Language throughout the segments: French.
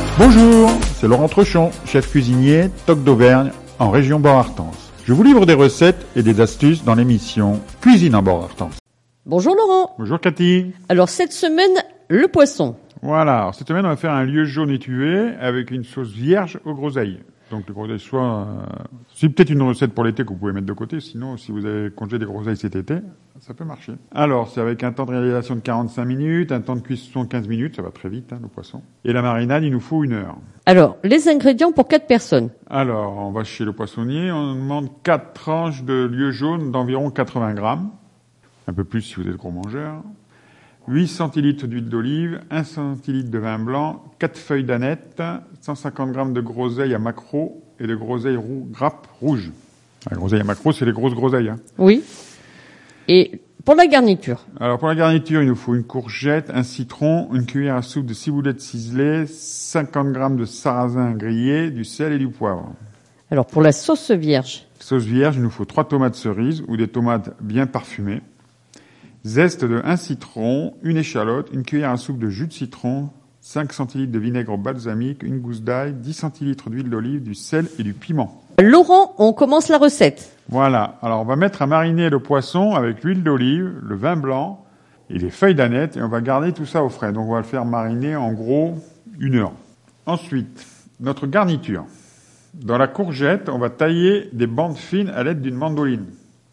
Bonjour, c'est Laurent Trechon, chef cuisinier, Toc d'Auvergne, en région Bord-Artense. Je vous livre des recettes et des astuces dans l'émission Cuisine en Bord-Artense. Bonjour Laurent. Bonjour Cathy. Alors cette semaine, le poisson. Voilà, alors cette semaine on va faire un lieu jaune étuvé avec une sauce vierge aux groseilles. Donc le groseille soit... c'est peut-être une recette pour l'été que vous pouvez mettre de côté, sinon si vous avez congelé des groseilles cet été, ça peut marcher. Alors c'est avec un temps de réalisation de 45 minutes, un temps de cuisson de 15 minutes, ça va très vite le poisson. Et la marinade, il nous faut 1 heure. Alors, les ingrédients pour 4 personnes. Alors, on va chez le poissonnier, on demande 4 tranches de lieu jaune d'environ 80 grammes, un peu plus si vous êtes gros mangeur. 8 centilitres d'huile d'olive, 1 centilitre de vin blanc, 4 feuilles d'aneth, 150 grammes de groseilles à maquereau et de groseilles grappes rouges. La groseille à maquereau, c'est les grosses groseilles. Oui. Et pour la garniture? Alors pour la garniture, il nous faut une courgette, un citron, une cuillère à soupe de ciboulette ciselée, 50 grammes de sarrasin grillé, du sel et du poivre. Alors pour la sauce vierge? Sauce vierge, il nous faut 3 tomates cerises ou des tomates bien parfumées. Zeste de 1 citron, une échalote, une cuillère à soupe de jus de citron, 5 centilitres de vinaigre balsamique, une gousse d'ail, 10 centilitres d'huile d'olive, du sel et du piment. Laurent, on commence la recette. Voilà. Alors, on va mettre à mariner le poisson avec l'huile d'olive, le vin blanc et les feuilles d'aneth et on va garder tout ça au frais. Donc, on va le faire mariner en gros 1 heure. Ensuite, notre garniture. Dans la courgette, on va tailler des bandes fines à l'aide d'une mandoline.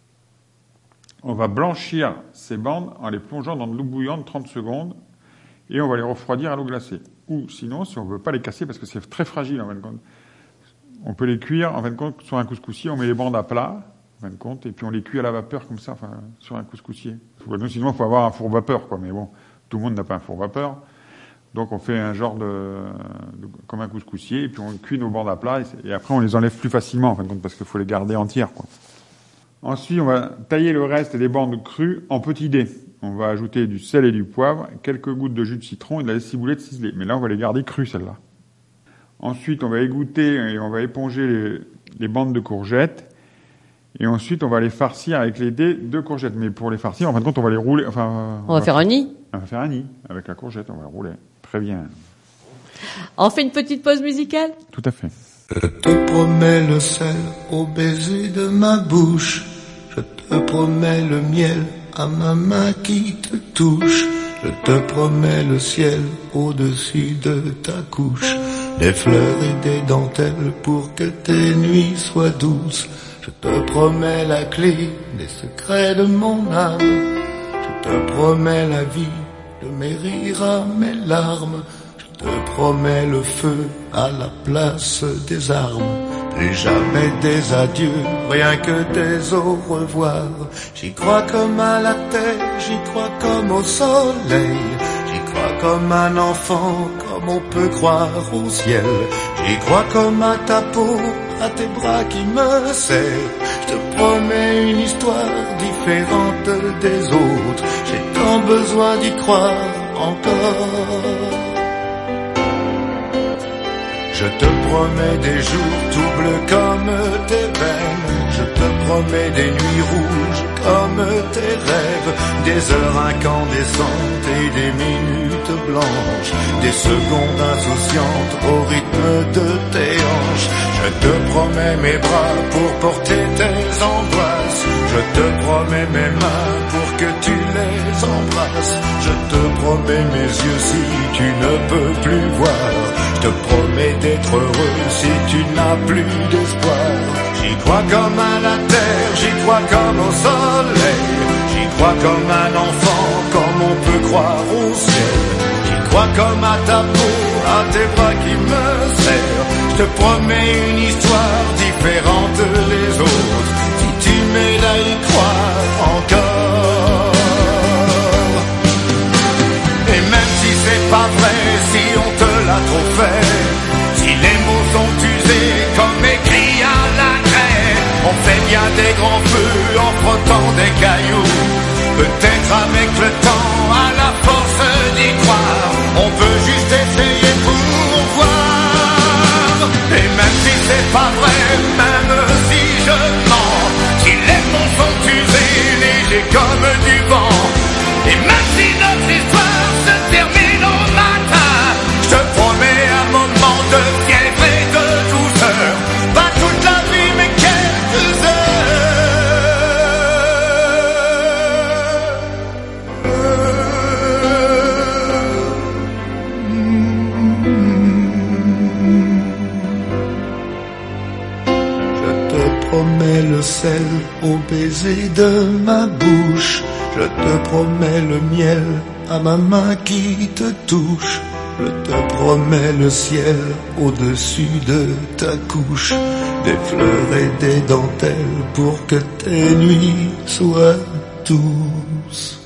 On va blanchir ces bandes en les plongeant dans de l'eau bouillante 30 secondes et on va les refroidir à l'eau glacée. Ou sinon, si on ne veut pas les casser parce que c'est très fragile en fin de compte, on peut les cuire en fin de compte sur un couscoussier, on met les bandes à plat en fin de compte et puis on les cuit à la vapeur comme ça, enfin, sur un couscoussier. Sinon, il faut avoir un four vapeur, quoi. Mais bon, tout le monde n'a pas un four vapeur. Donc on fait un genre comme un couscoussier et puis on cuit nos bandes à plat et après on les enlève plus facilement en fin de compte parce qu'il faut les garder entières, quoi. Ensuite, on va tailler le reste des bandes crues en petits dés. On va ajouter du sel et du poivre, quelques gouttes de jus de citron et de la ciboulette ciselée. Mais là, on va les garder crues, celles-là. Ensuite, on va égoutter et on va éponger les bandes de courgettes. Et ensuite, on va les farcir avec les dés de courgettes. Mais pour les farcir, en fin de compte, on va les rouler. Enfin, on va faire un nid. On va faire un nid avec la courgette. On va la rouler. Très bien. On fait une petite pause musicale? Tout à fait. Je te promets le sel au baiser de ma bouche. Je te promets le miel à ma main qui te touche. Je te promets le ciel au-dessus de ta couche. Des fleurs et des dentelles pour que tes nuits soient douces. Je te promets la clé des secrets de mon âme. Je te promets la vie de mes rires à mes larmes. Je te promets le feu à la place des armes. Plus jamais des adieux, rien que des au revoir. J'y crois comme à la terre, j'y crois comme au soleil. J'y crois comme un enfant, comme on peut croire au ciel. J'y crois comme à ta peau, à tes bras qui me serrent. Je te promets une histoire différente des autres. J'ai tant besoin d'y croire encore. Je te promets des jours tout bleus comme tes veines. Je te promets des nuits rouges comme tes rêves. Des heures incandescentes et des minutes blanches. Des secondes insouciantes au rythme de tes hanches. Je te promets mes bras pour porter tes angoisses. Je te promets mes mains pour que tu les embrasses. Je te promets mes yeux si tu ne peux plus voir. Je te promets d'être heureux si tu n'as plus d'espoir. J'y crois comme à la terre, j'y crois comme au soleil. J'y crois comme un enfant, comme on peut croire au ciel. J'y crois comme à ta peau, à tes bras qui me serrent. Je te promets une histoire différente des autres. Si tu m'aides à y croire encore. Et même si c'est pas vrai, si on te l'a trop fait, si les mots sont usés comme écrits à la craie, on fait bien des grands feux en frottant des cailloux. Peut-être avec le temps, à la force d'y croire, on peut juste essayer pour voir. Et même si c'est pas vrai, même si je mens, si les mots sont usés, légers comme du vent, et même si notre histoire se termine au matin, je te promets un moment promets le sel au baiser de ma bouche. Je te promets le miel à ma main qui te touche. Je te promets le ciel au-dessus de ta couche. Des fleurs et des dentelles pour que tes nuits soient douces.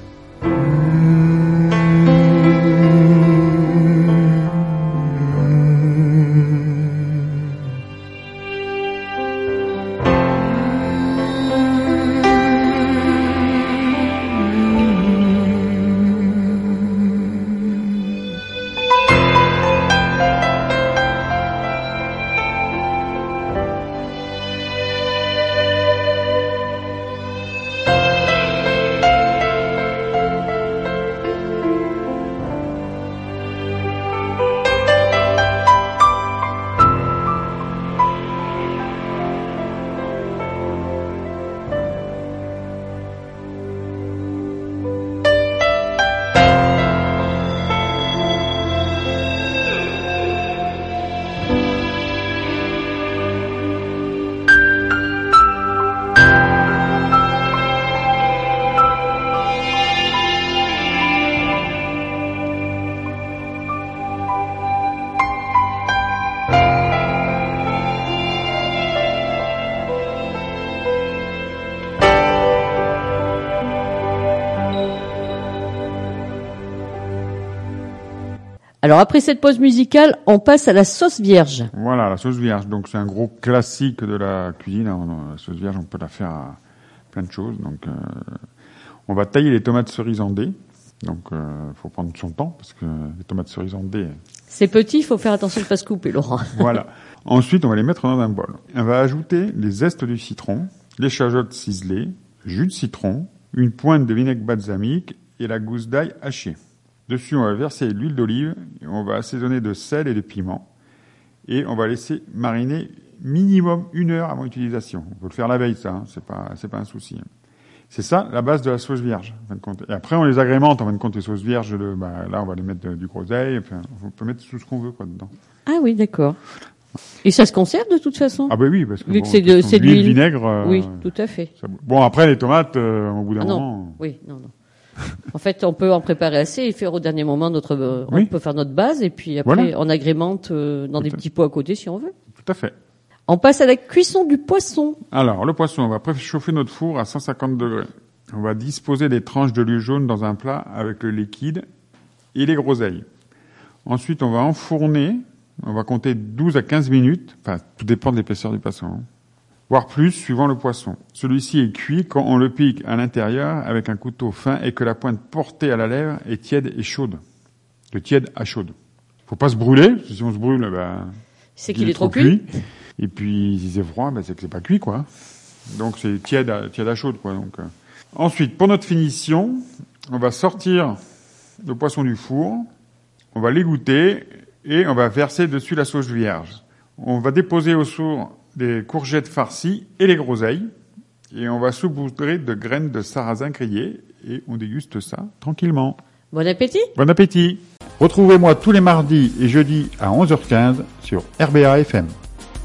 Alors après cette pause musicale, on passe à la sauce vierge. Voilà, la sauce vierge. Donc c'est un gros classique de la cuisine. La sauce vierge, on peut la faire à plein de choses. Donc on va tailler les tomates cerises en dés. Donc faut prendre son temps parce que les tomates cerises en dés. C'est petit, il faut faire attention de pas se couper, Laurent. Voilà. Ensuite, on va les mettre dans un bol. On va ajouter les zestes du citron, l'échajotte ciselée, jus de citron, une pointe de vinaigre balsamique et la gousse d'ail hachée. Dessus, on va verser l'huile d'olive, et on va assaisonner de sel et de piment, et on va laisser mariner minimum 1 heure avant utilisation. On peut le faire la veille, ça, hein, c'est pas un souci. C'est ça, la base de la sauce vierge, en fin de compte. Et après, on les agrémente, en fin de compte, les sauces vierges, là, on va les mettre du groseille, enfin, on peut mettre tout ce qu'on veut, quoi, dedans. Ah oui, d'accord. Et ça se conserve de toute façon? Ah, oui, parce que, vu que c'est de l'huile, vinaigre. Oui, tout à fait. Bon, après, les tomates, au bout d'un non. moment. Oui, non. En fait, on peut en préparer assez et faire au dernier moment on peut faire notre base et puis après, on agrémente dans des petits pots à côté si on veut. Tout à fait. On passe à la cuisson du poisson. Alors, le poisson, on va préchauffer notre four à 150 degrés. On va disposer des tranches de lait jaune dans un plat avec le liquide et les groseilles. Ensuite, on va enfourner. On va compter 12 à 15 minutes. Enfin, tout dépend de l'épaisseur du poisson, hein. Voire plus, suivant le poisson. Celui-ci est cuit quand on le pique à l'intérieur avec un couteau fin et que la pointe portée à la lèvre est tiède et chaude. De tiède à chaude. Faut pas se brûler, parce que si on se brûle, c'est qu'il est trop cuit. Et puis, si c'est froid, c'est que c'est pas cuit, quoi. Donc, c'est tiède à chaude, quoi. Donc, Ensuite, pour notre finition, on va sortir le poisson du four, on va l'égoutter et on va verser dessus la sauce vierge. On va déposer au four des courgettes farcies et les groseilles. Et on va saupoudrer de graines de sarrasin grillées. Et on déguste ça tranquillement. Bon appétit! Bon appétit! Retrouvez-moi tous les mardis et jeudis à 11h15 sur RBA FM.